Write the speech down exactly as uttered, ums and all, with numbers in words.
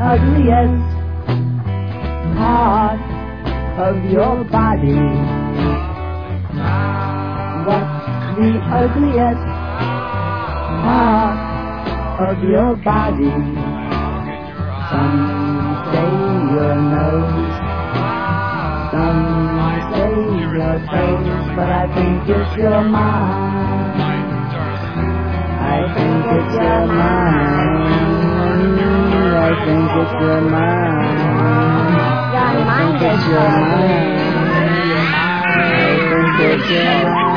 ugliest part of your body? What's the ugliest part of your body? Some say your nose, some say your toes, but I think it's your mind. I think it's your mind. I think it's your mind. Your mind is your mind. I think it's your mind.